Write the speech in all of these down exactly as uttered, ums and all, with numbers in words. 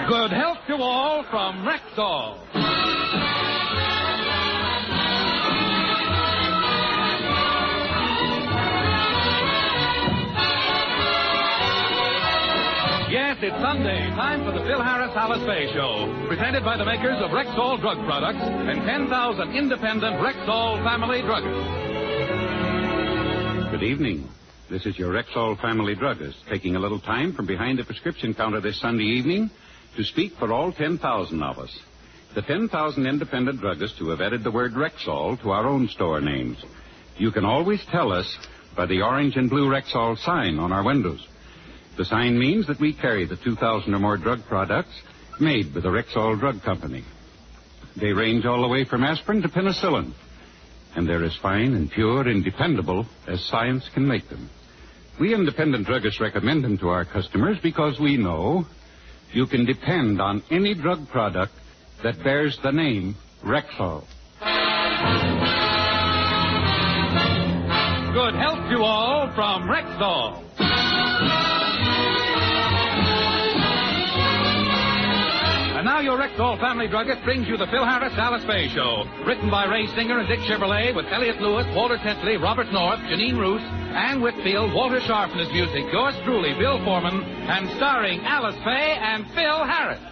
Good health to all from Rexall. Yes, it's Sunday. Time for the Phil Harris Alice Faye Show. Presented by the makers of Rexall Drug Products and ten thousand independent Rexall family druggists. Good evening. This is your Rexall family druggist taking a little time from behind the prescription counter this Sunday evening to speak for all ten thousand of us. The ten thousand independent druggists who have added the word Rexall to our own store names. You can always tell us by the orange and blue Rexall sign on our windows. The sign means that we carry the two thousand or more drug products made by the Rexall Drug Company. They range all the way from aspirin to penicillin, and they're as fine and pure and dependable as science can make them. We independent druggists recommend them to our customers because we know you can depend on any drug product that bears the name Rexall. Good health to all from Rexall. And now your Rexall family druggist brings you the Phil Harris Alice Faye Show. Written by Ray Singer and Dick Chevrolet with Elliot Lewis, Walter Tetley, Robert North, Janine Roos, Ann Whitfield, Walter Sharp and his music, yours truly, Bill Foreman, and starring Alice Faye and Phil Harris.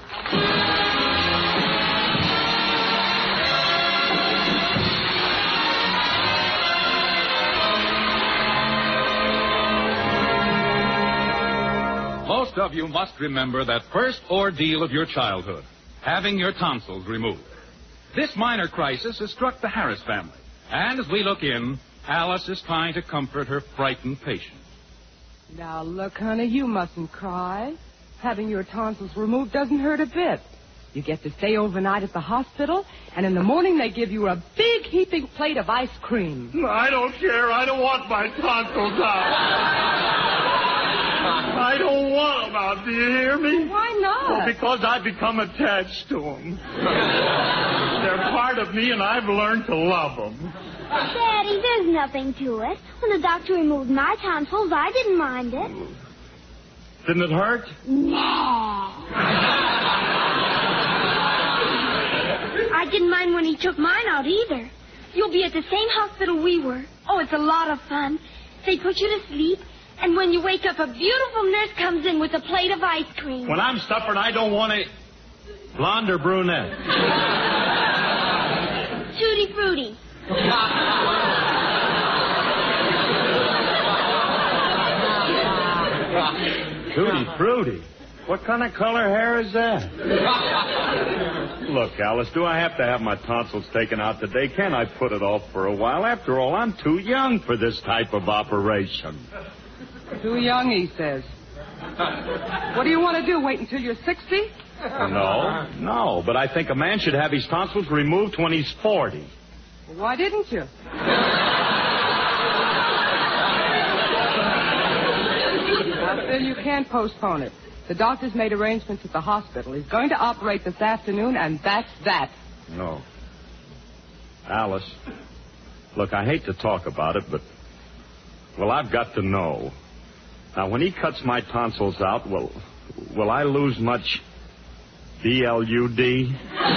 Most of you must remember that first ordeal of your childhood, having your tonsils removed. This minor crisis has struck the Harris family. And as we look in, Alice is trying to comfort her frightened patient. Now, look, honey, you mustn't cry. Having your tonsils removed doesn't hurt a bit. You get to stay overnight at the hospital, and in the morning they give you a big heaping plate of ice cream. I don't care. I don't want my tonsils out. I don't want them out. Do you hear me? Why not? Well, because I've become attached to them. They're part of me, and I've learned to love them. Daddy, there's nothing to it. When the doctor removed my tonsils, I didn't mind it. Didn't it hurt? No. I didn't mind when he took mine out either. You'll be at the same hospital we were. Oh, it's a lot of fun. They put you to sleep, and when you wake up, a beautiful nurse comes in with a plate of ice cream. When I'm stubborn, I don't want a blonde or brunette. Tutti frutti. Tutti frutti? What kind of color hair is that? Look, Alice, do I have to have my tonsils taken out today? Can't I put it off for a while? After all, I'm too young for this type of operation. Too young, he says. What do you want to do, wait until you're sixty? No, no, but I think a man should have his tonsils removed when he's forty. Well, why didn't you? Now, Phil, you can't postpone it. The doctor's made arrangements at the hospital. He's going to operate this afternoon, and that's that. No. Alice, look, I hate to talk about it, but, well, I've got to know. Now, when he cuts my tonsils out, will, will I lose much B L U D?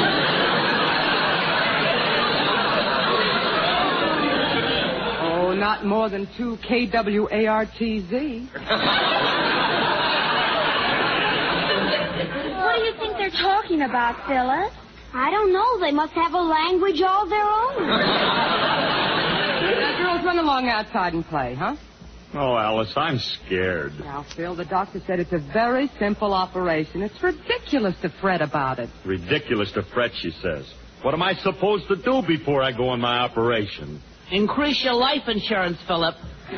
Oh, not more than two K W A R T Z. What do you think they're talking about, Phyllis? I don't know. They must have a language all their own. Now, girls, run along outside and play, huh? Oh, Alice, I'm scared. Now, Phil, the doctor said it's a very simple operation. It's ridiculous to fret about it. Ridiculous to fret, she says. What am I supposed to do before I go on my operation? Increase your life insurance, Philip.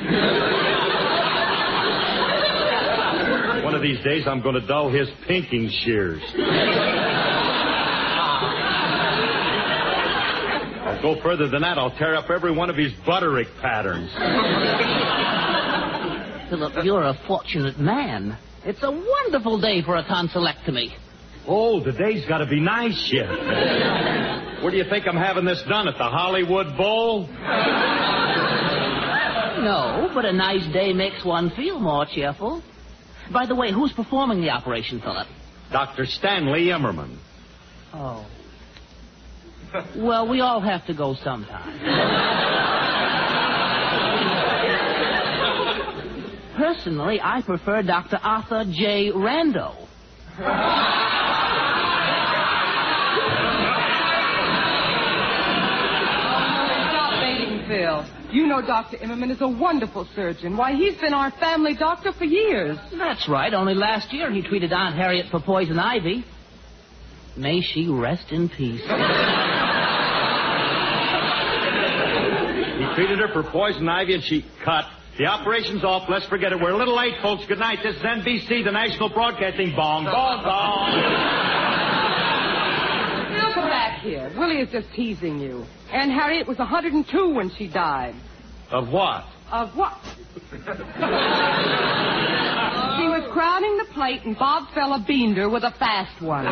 One of these days, I'm going to dull his pinking shears. I'll go further than that. I'll tear up every one of his Butterick patterns. Philip, you're a fortunate man. It's a wonderful day for a tonsillectomy. Oh, today's got to be nice yet. Where do you think I'm having this done? At the Hollywood Bowl? No, but a nice day makes one feel more cheerful. By the way, who's performing the operation, Philip? Doctor Stanley Immerman. Oh. Well, we all have to go sometime. Personally, I prefer Doctor Arthur J. Rando. Stop baiting, Phil. You know Doctor Immerman is a wonderful surgeon. Why, he's been our family doctor for years. That's right. Only last year he treated Aunt Harriet for poison ivy. May she rest in peace. He treated her for poison ivy and she cut. The operation's off. Let's forget it. We're a little late, folks. Good night. This is N B C, the National Broadcasting Bong. Bong, bong. Phil, come back here. Willie is just teasing you. Aunt Harriet was one hundred two when she died. Of what? Of what? She was crowning the plate and Bob Fella beamed her with a fast one.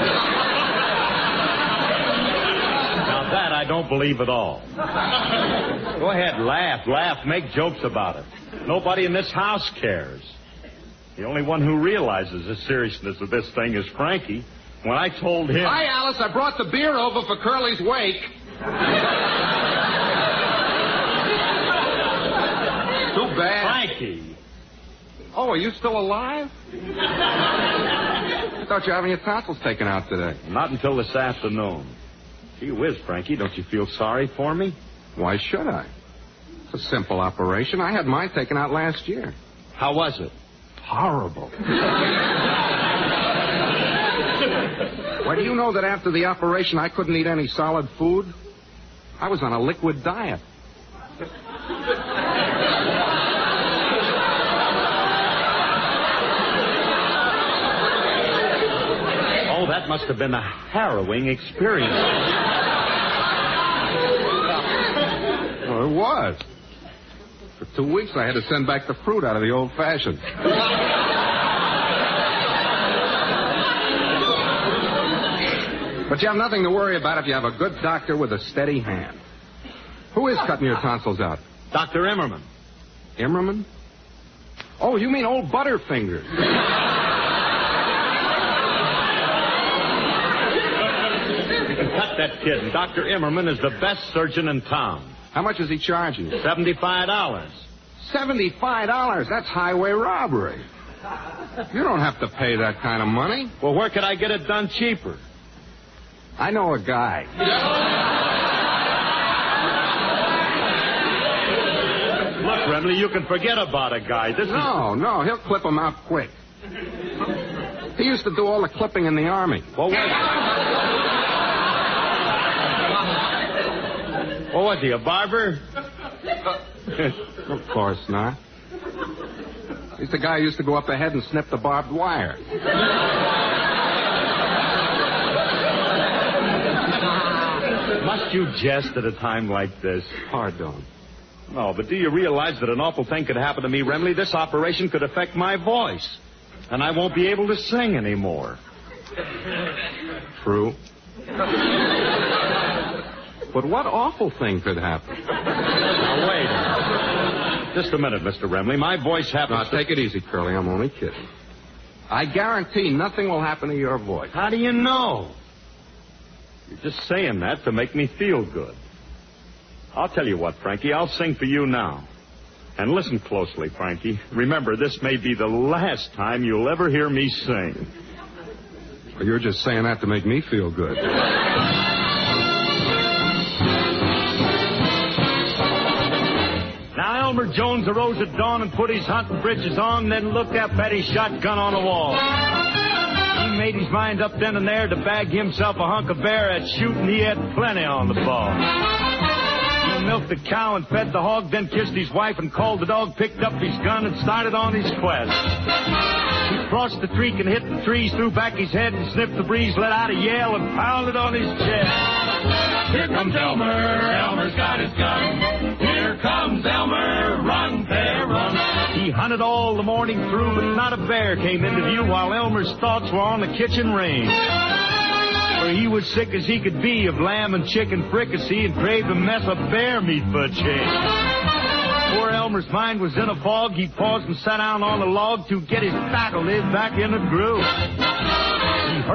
Now that I don't believe at all. Go ahead, laugh, laugh, make jokes about it. Nobody in this house cares. The only one who realizes the seriousness of this thing is Frankie. When I told him... Hi, Alice. I brought the beer over for Curly's wake. Too bad. Frankie. Oh, are you still alive? I thought you were having your tonsils taken out today. Not until this afternoon. Gee whiz, Frankie, don't you feel sorry for me? Why should I? It's a simple operation. I had mine taken out last year. How was it? Horrible. Why, do you know that after the operation I couldn't eat any solid food? I was on a liquid diet. Oh, that must have been a harrowing experience. Well, it was. For two weeks I had to send back the fruit out of the old-fashioned. But you have nothing to worry about if you have a good doctor with a steady hand. Who is cutting your tonsils out? Doctor Immerman. Immerman? Oh, you mean old Butterfingers. You can cut that kid, and Doctor Immerman is the best surgeon in town. How much is he charging you? Seventy-five dollars. Seventy-five dollars? That's highway robbery. You don't have to pay that kind of money. Well, where could I get it done cheaper? I know a guy. Look, Remley, you can forget about a guy. This No, is... no, he'll clip him out quick. He used to do all the clipping in the Army. Well, wait. What was he, a barber? Of course not. He's the guy who used to go up ahead and snip the barbed wire. Must you jest at a time like this? Pardon. No, but do you realize that an awful thing could happen to me, Remley? This operation could affect my voice, and I won't be able to sing anymore. True. But what awful thing could happen? Now, wait. Just a minute, Mister Remley. My voice happens Now, to... take it easy, Curly. I'm only kidding. I guarantee nothing will happen to your voice. How do you know? You're just saying that to make me feel good. I'll tell you what, Frankie. I'll sing for you now. And listen closely, Frankie. Remember, this may be the last time you'll ever hear me sing. Well, you're just saying that to make me feel good. Now, Elmer Jones arose at dawn and put his hunting breeches on, then looked up at his shotgun on the wall. He made his mind up then and there to bag himself a hunk of bear. At shooting, he had plenty on the ball. He milked the cow and fed the hog, then kissed his wife and called the dog, picked up his gun and started on his quest. He crossed the creek and hit the trees, threw back his head and sniffed the breeze, let out a yell and pounded on his chest. Here comes Elmer, Elmer's got his gun. Here comes Elmer, run, bear, run. He hunted all the morning through, but not a bear came into view while Elmer's thoughts were on the kitchen range. For he was sick as he could be of lamb and chicken fricassee and craved a mess of bear meat for a change. Poor Elmer's mind was in a fog. He paused and sat down on a log to get his faculties back in the groove. He heard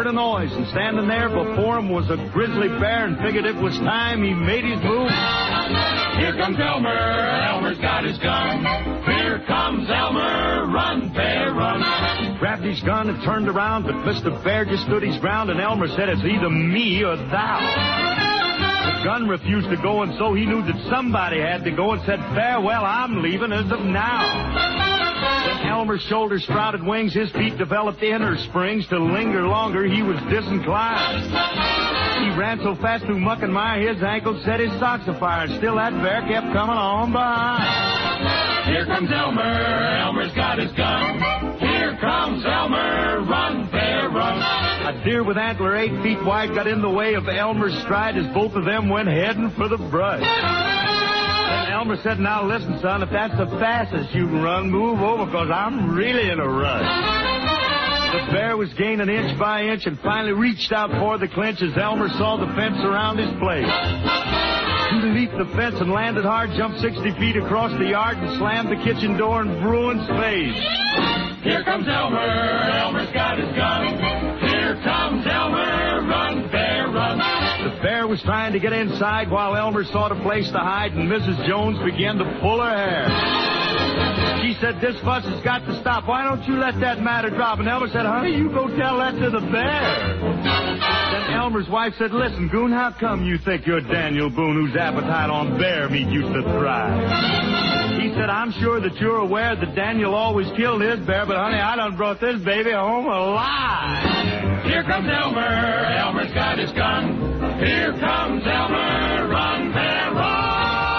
heard a noise, and standing there before him was a grizzly bear, and figured it was time he made his move. Here comes Elmer, Elmer's got his gun. Here comes Elmer, run, bear, run. He grabbed his gun and turned around, but Mister Bear just stood his ground, and Elmer said, it's either me or thou. The gun refused to go, and so he knew that somebody had to go, and said, farewell, I'm leaving as of now. When Elmer's shoulders sprouted wings, his feet developed inner springs. To linger longer, he was disinclined. He ran so fast through muck and mire, his ankles set his socks afire, and still that bear kept coming on behind. Here comes Elmer, Elmer's got his gun. Here comes Elmer, run, bear, run. A deer with antler eight feet wide got in the way of Elmer's stride as both of them went heading for the brush. Then Elmer said, now listen, son, if that's the fastest you can run, move over, because I'm really in a rush. The bear was gaining inch by inch and finally reached out for the clinch as Elmer saw the fence around his place. He leaped the fence and landed hard, jumped sixty feet across the yard, and slammed the kitchen door in Bruin's face. Here comes Elmer, Elmer's got his gun. Here comes Elmer, run, bear, run. The bear was trying to get inside while Elmer sought a place to hide, and Missus Jones began to pull her hair. She said, this fuss has got to stop. Why don't you let that matter drop? And Elmer said, honey, you go tell that to the bear. Then Elmer's wife said, listen, Goon, how come you think you're Daniel Boone, whose appetite on bear meat used to thrive? He said, I'm sure that you're aware that Daniel always killed his bear, but, honey, I done brought this baby home alive. Here comes Elmer, Elmer's got his gun. Here comes Elmer, run, bear, run.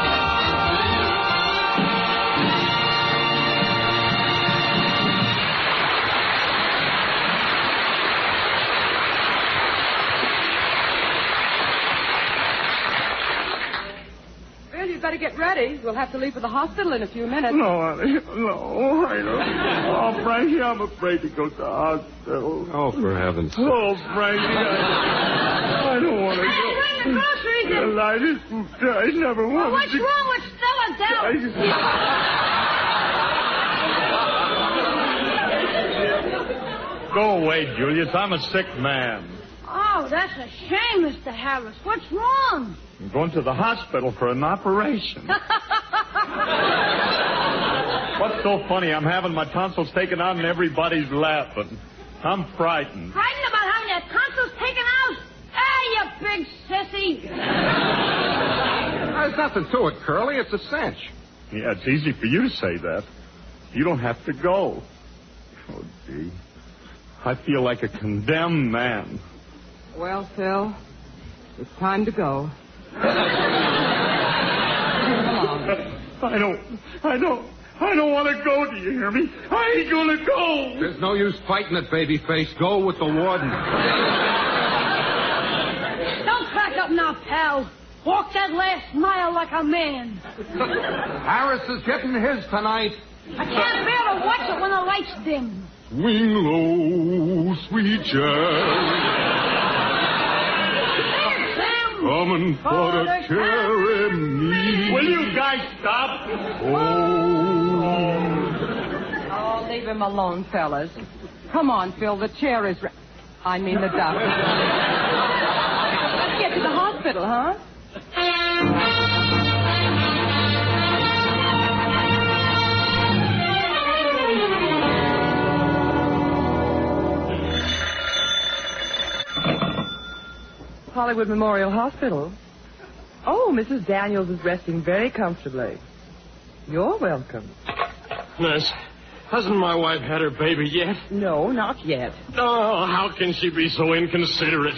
You better get ready. We'll have to leave for the hospital in a few minutes. No, honey. No, I don't. Oh, Frankie, I'm afraid to go to the hospital. Oh, for heaven's sake. Oh, Frankie, I, I don't want to go. Bring the groceries in. Well, I just, I never wanted Well, what's to... wrong with Stella I Dell? just... Go away, Julius. I'm a sick man. Oh, that's a shame, Mister Harris. What's wrong? I'm going to the hospital for an operation. What's so funny? I'm having my tonsils taken out and everybody's laughing. I'm frightened. Frightened about having your tonsils taken out? Hey, you big sissy. There's nothing to it, Curly. It's a cinch. Yeah, it's easy for you to say that. You don't have to go. Oh, gee. I feel like a condemned man. Well, Phil, it's time to go. I don't, I don't, I don't want to go, do you hear me? I ain't gonna go. There's no use fighting it, babyface. Go with the warden. Don't crack up now, pal. Walk that last mile like a man. Harris is getting his tonight. I can't bear to watch it when the lights dim. Swing low, sweet child. Coming for to carry me. Will you guys stop? Oh. Oh, leave him alone, fellas. Come on, Phil. The chair is... Re- I mean the doctor. Let's get to the hospital, huh? Hollywood Memorial Hospital. Oh, Missus Daniels is resting very comfortably. You're welcome. Nurse, hasn't my wife had her baby yet? No, not yet. Oh, how can she be so inconsiderate?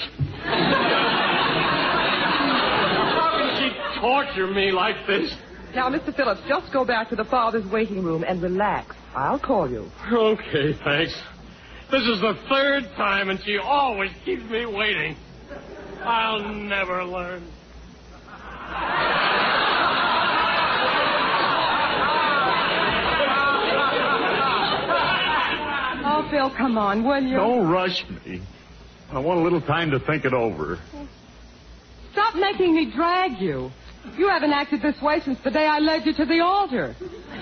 How can she torture me like this? Now, Mister Phillips, just go back to the father's waiting room and relax. I'll call you. Okay, thanks. This is the third time, and she always keeps me waiting. I'll never learn. Oh, Phil, come on, will you? Don't rush me. I want a little time to think it over. Stop making me drag you. You haven't acted this way since the day I led you to the altar.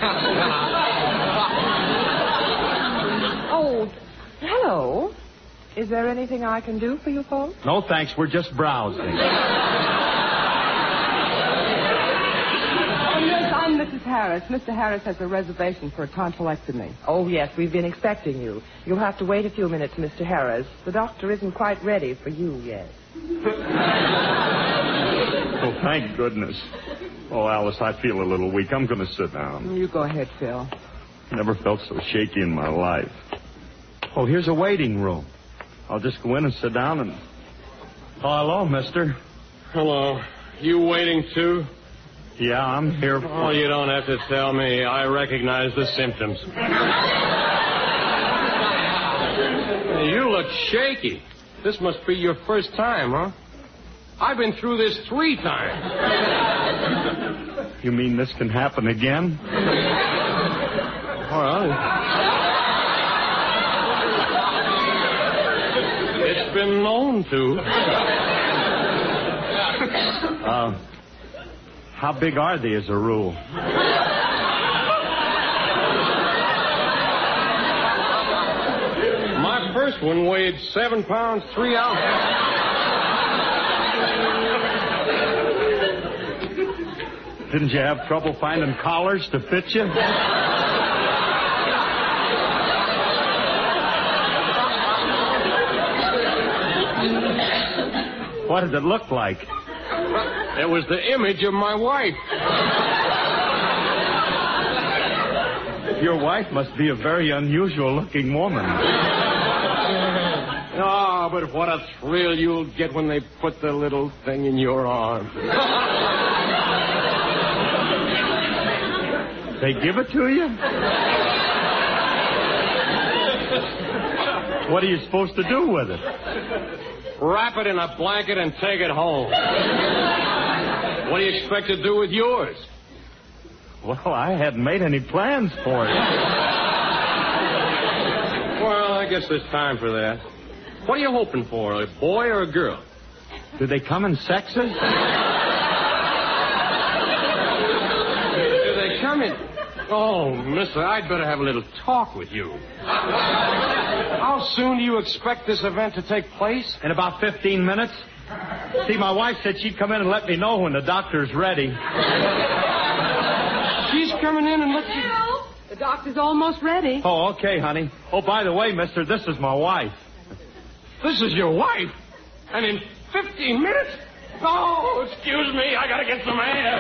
Oh, hello. Is there anything I can do for you folks? No, thanks. We're just browsing. Oh, yes, I'm Missus Harris. Mister Harris has a reservation for a tonsillectomy. Oh, yes, we've been expecting you. You'll have to wait a few minutes, Mister Harris. The doctor isn't quite ready for you yet. Oh, thank goodness. Oh, Alice, I feel a little weak. I'm going to sit down. You go ahead, Phil. Never felt so shaky in my life. Oh, here's a waiting room. I'll just go in and sit down and... Oh, hello, mister. Hello. You waiting, too? Yeah, I'm here for... Oh, you don't have to tell me. I recognize the symptoms. You look shaky. This must be your first time, huh? I've been through this three times. You mean this can happen again? Well, it's been known to. Uh, how big are they as a rule? My first one weighed seven pounds, three ounces. Didn't you have trouble finding collars to fit you? What did it look like? It was the image of my wife. Your wife must be a very unusual-looking woman. Oh, but what a thrill you'll get when they put the little thing in your arm. They give it to you? What are you supposed to do with it? Wrap it in a blanket and take it home. What do you expect to do with yours? Well, I hadn't made any plans for it. Well, I guess there's time for that. What are you hoping for, a boy or a girl? Do they come in sexes? Do they come in? Oh, mister, I'd better have a little talk with you. How soon do you expect this event to take place? In about fifteen minutes. See, my wife said she'd come in and let me know when the doctor's ready. She's coming in and let you... The doctor's almost ready. Oh, okay, honey. Oh, by the way, mister, this is my wife. This is your wife? And in fifteen minutes? Oh, excuse me, I gotta get some air.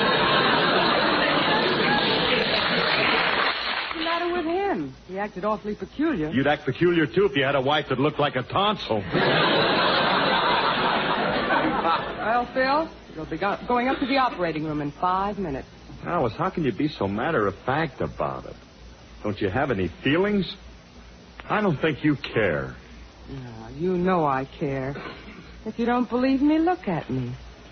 What's the matter with him? He acted awfully peculiar. You'd act peculiar, too, if you had a wife that looked like a tonsil. Well, Phil, you'll be go- going up to the operating room in five minutes. Alice, how can you be so matter-of-fact about it? Don't you have any feelings? I don't think you care. No, you know I care. If you don't believe me, look at me.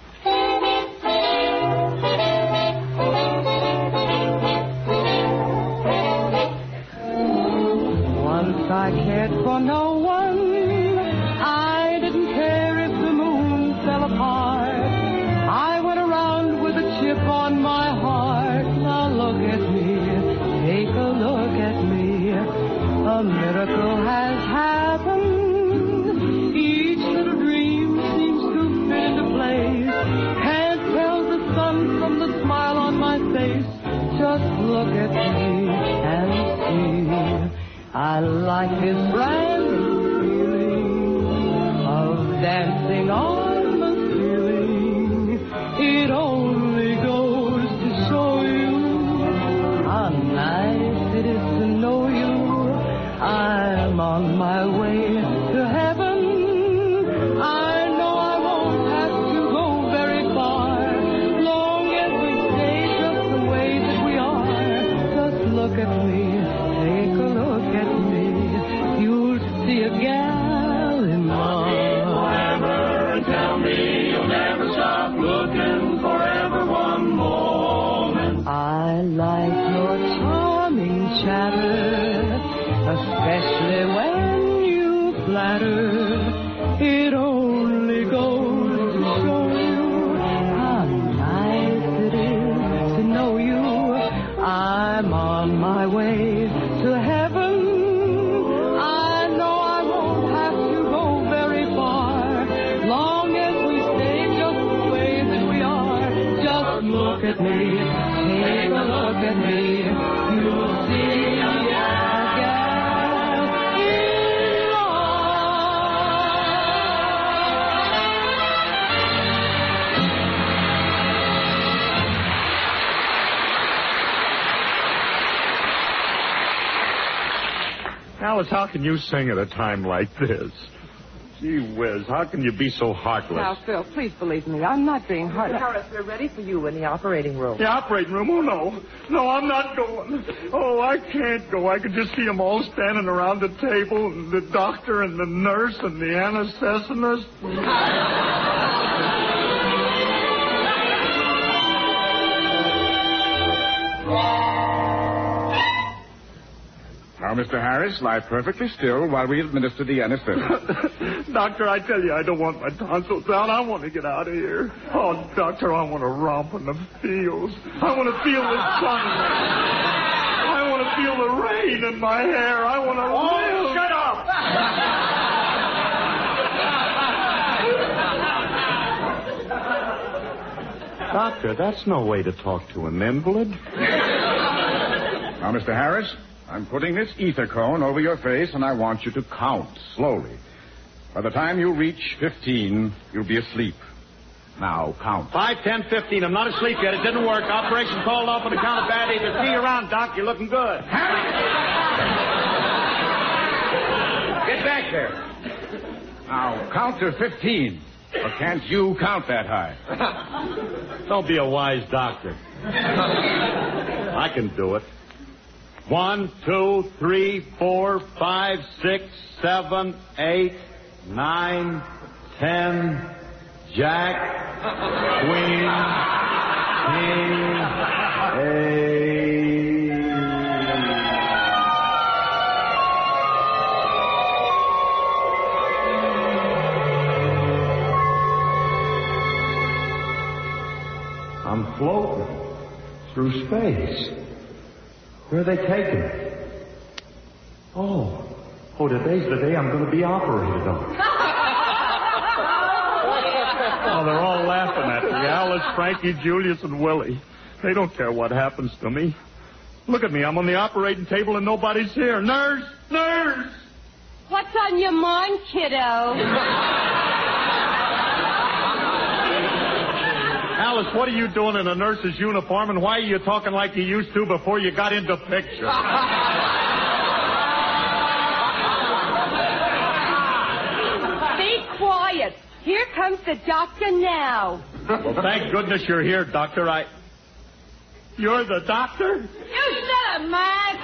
Once I cared for no one. I didn't care if the moon fell apart. I went around with a chip on my heart. Now look at me. Take a look at me. A miracle has happened. Each little dream seems to fit into place. Can't tell the sun from the smile on my face. Just look at me and see. I like this brand new feeling of dancing on the ceiling. It only goes to show you how nice it is to know you. I'm on my way to heaven. I know I won't have to go very far. Long as we stay just the way that we are. Just look at me, take a look at me. You'll see a gal in love. Alice, how can you sing at a time like this? Gee whiz, how can you be so heartless? Now, Phil, please believe me. I'm not being heartless. Harris, we're ready for you in the operating room. The operating room? Oh, no. No, I'm not going. Oh, I can't go. I could just see them all standing around the table, and the doctor and the nurse and the anesthetist. Now, Mister Harris, lie perfectly still while we administer the anesthetic. Doctor, I tell you, I don't want my tonsils out. I want to get out of here. Oh, doctor, I want to romp in the fields. I want to feel the sun. I want to feel the rain in my hair. I want to Oh, live. shut up! Doctor, that's no way to talk to an invalid. Now, Mister Harris, I'm putting this ether cone over your face, and I want you to count slowly. By the time you reach fifteen, you'll be asleep. Now, count. Five, ten, fifteen. I'm not asleep yet. It didn't work. Operation called off on account of bad ether. See you around, Doc. You're looking good. Get back there. Now, count to fifteen. Or can't you count that high? Don't be a wise doctor. I can do it. One, two, three, four, five, six, seven, eight, nine, ten, Jack, Queen, King, eight. I'm floating through space. Where are they taking me? Oh. Oh, today's the day I'm going to be operated on. Oh, they're all laughing at me. Alice, Frankie, Julius, and Willie. They don't care what happens to me. Look at me. I'm on the operating table and nobody's here. Nurse! Nurse! What's on your mind, kiddo? Alice, what are you doing in a nurse's uniform, and why are you talking like you used to before you got into picture? Be quiet. Here comes the doctor now. Well, thank goodness you're here, Doctor. I... You're the doctor? You shut up, Mac.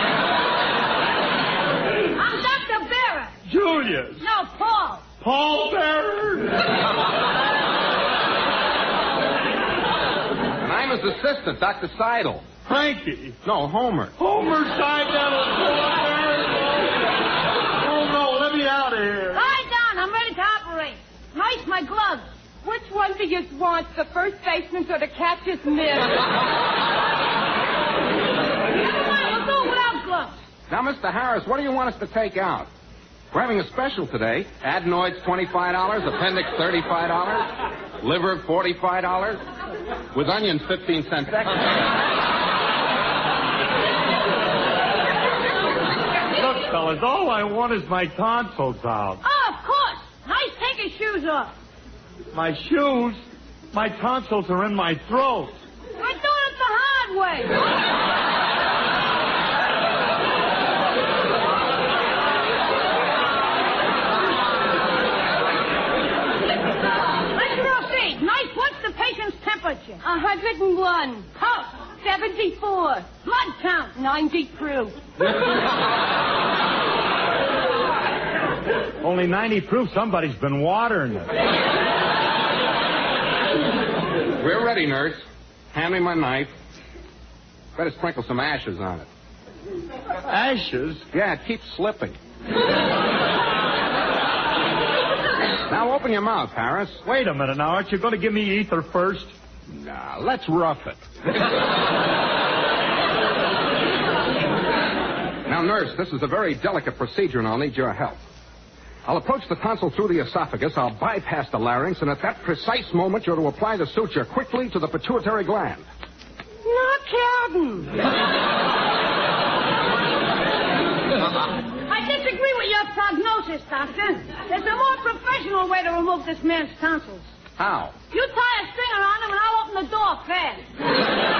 I'm Doctor Barrett. Julius. No, Paul. Paul Barrett. I'm his assistant, Doctor Seidel. Frankie. No, Homer. Homer Seidel. Oh, no, let me out of here. Lie down. I'm ready to operate. Nice, my gloves. Which one do you want, the first baseman or the catcher's mitt? Never mind. We'll do it without gloves. Now, Mister Harris, what do you want us to take out? We're having a special today. Adenoids, twenty-five dollars. Appendix, thirty-five dollars. Liver, forty-five dollars. With onions, fifteen cents extra. Look, fellas, all I want is my tonsils out. Oh, of course. Nice, take your shoes off. My shoes? My tonsils are in my throat. We're doing it the hard way. Let's proceed. Nice, what's the patient's temperature? A hundred and one. Pulse. Seventy-four. Blood count. Ninety proof. Only ninety proof. Somebody's been watering it. We're ready, nurse. Hand me my knife. Better sprinkle some ashes on it. Ashes? Yeah, it keeps slipping. Now open your mouth, Harris. Wait a minute now. Aren't you going to give me ether first? Nah, let's rough it. Now, nurse, this is a very delicate procedure, and I'll need your help. I'll approach the tonsil through the esophagus, I'll bypass the larynx, and at that precise moment, you're to apply the suture quickly to the pituitary gland. Not counting. I disagree with your prognosis, Doctor. There's a more professional way to remove this man's tonsils. How? You tie a stringer on him, and I'll open the door fast.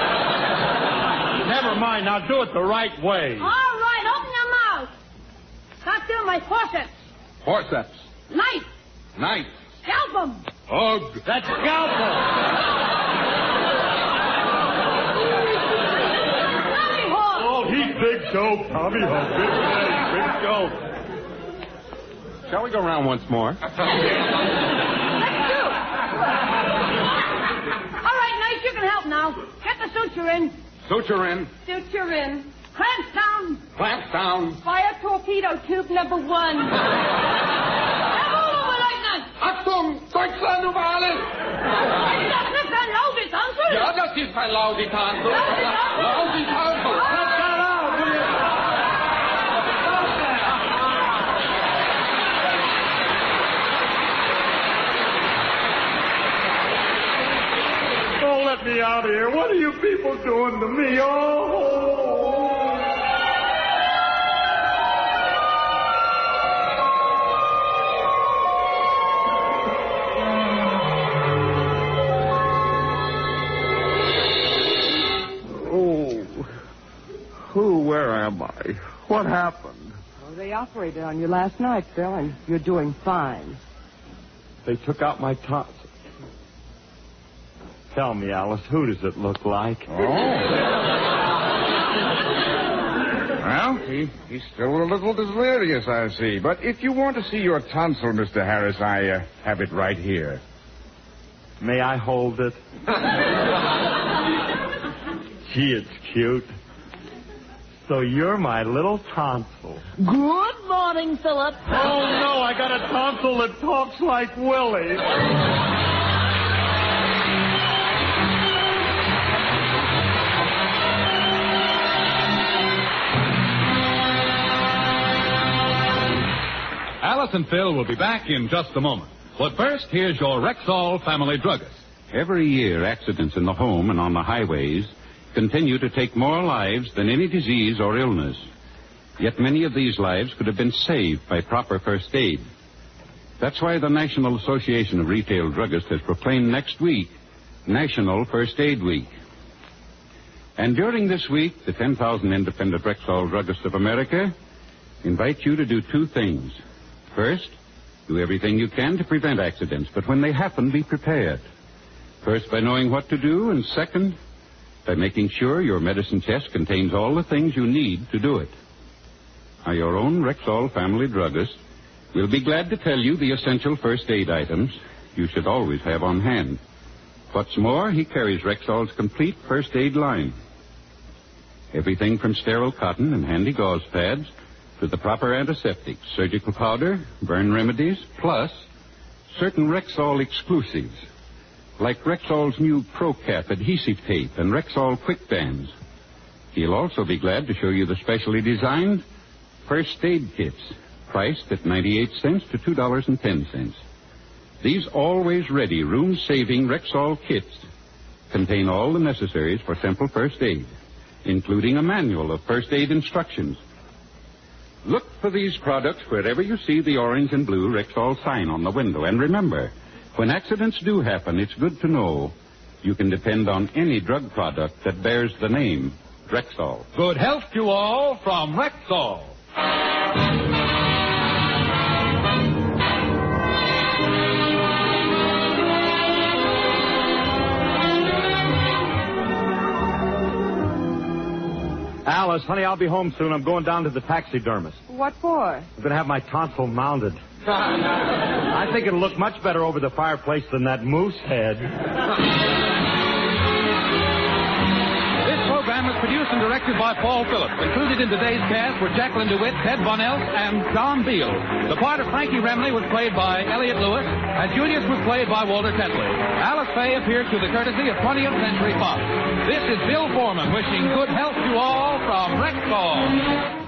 Never mind. Now do it the right way. All right, open your mouth. Doctor, my forceps. Forceps. Knife. Knife. Scalp 'em. Ugh. That's scalpel. Tommy Hawk. Oh, he's big dope, Tommy Hawk. Big man, big dope. Shall we go around once more? Let's do. All right, Knife, you can help now. Get the suture in. Suture in. Suture in. Clamps down. Clamps down. Fire torpedo tube number one. Jawohl, Oberleutnant. Achtung! Deutschland über alles! Ist das nicht ein Lausitanzel? Ja, das ist ein Lausitanzel. Lausitanzel. Oh, let me out of here. What are you people doing to me? Oh. Who, where am I? What happened? Well, they operated on you last night, Phil, and you're doing fine. They took out my tonsils. Tell me, Alice, who does it look like? Oh. Well, he, he's still a little delirious, I see. But if you want to see your tonsil, Mister Harris, I uh, have it right here. May I hold it? Gee, it's cute. So you're my little tonsil. Good morning, Philip. Oh, no, I got a tonsil that talks like Willie. Alice and Phil will be back in just a moment. But first, here's your Rexall family druggist. Every year, accidents in the home and on the highways continue to take more lives than any disease or illness. Yet many of these lives could have been saved by proper first aid. That's why the National Association of Retail Druggists has proclaimed next week National First Aid Week. And during this week, the ten thousand independent Rexall druggists of America invite you to do two things. First, do everything you can to prevent accidents, but when they happen, be prepared. First, by knowing what to do, and second, by making sure your medicine chest contains all the things you need to do it. Now, your own Rexall family druggist will be glad to tell you the essential first aid items you should always have on hand. What's more, he carries Rexall's complete first aid line. Everything from sterile cotton and handy gauze pads to the proper antiseptics, surgical powder, burn remedies, plus certain Rexall exclusives, like Rexall's new ProCap adhesive tape and Rexall Quick Bands. He'll also be glad to show you the specially designed first aid kits, priced at ninety-eight cents to two dollars and ten cents. These always-ready, room-saving Rexall kits contain all the necessaries for simple first aid, including a manual of first aid instructions. Look for these products wherever you see the orange and blue Rexall sign on the window. And remember, when accidents do happen, it's good to know you can depend on any drug product that bears the name Rexall. Good health to all from Rexall. Alice, honey, I'll be home soon. I'm going down to the taxidermist. What for? I'm going to have my tonsil mounted. I think it'll look much better over the fireplace than that moose head. This program was produced and directed by Paul Phillips. Included in today's cast were Jacqueline DeWitt, Ted Von Elst, and John Beal. The part of Frankie Remley was played by Elliot Lewis, and Julius was played by Walter Tetley. Alice Faye appeared through the courtesy of twentieth Century Fox. This is Bill Foreman wishing good health to all from Rexall.